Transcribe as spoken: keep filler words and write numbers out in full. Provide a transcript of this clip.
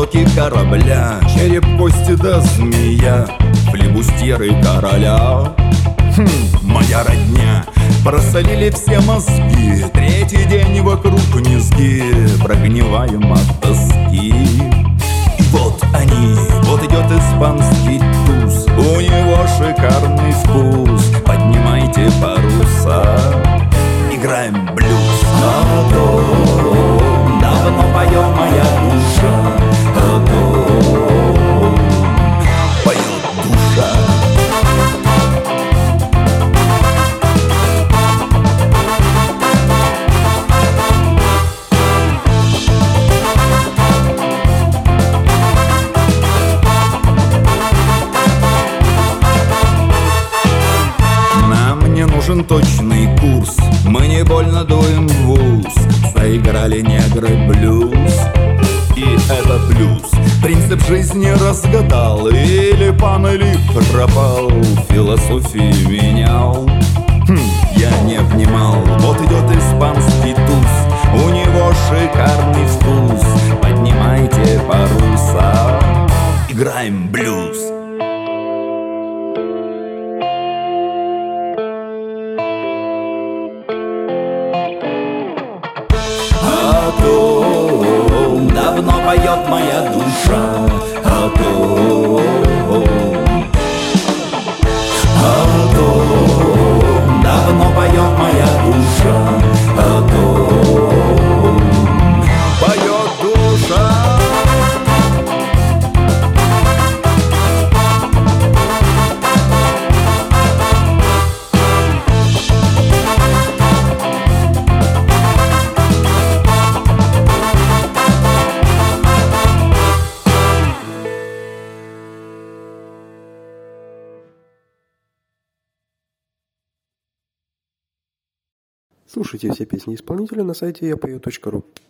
доки корабля, череп, кости да змея, флибустьеры короля. Хм, моя родня, просолили все мозги, третий день вокруг низги, прогниваем от тоски. И вот они, вот идет испанский туз, у него шикарный вкус, поднимайте паруса, играем блюз. А то давно поет моя душа, а то поет душа. Нужен точный курс, мы не больно дуем в ус, заиграли негры блюз, и это плюс. Принцип жизни разгадал, или пан, или пропал, философии менял. Хм, я не понимал, вот идет испанский туз, у него шикарный вкус, поднимайте паруса, играем блюз. А то давно поет моя душа, а то, а то давно поет моя душа, а то поет душа. Слушайте все песни исполнителя на сайте я пою точка ру.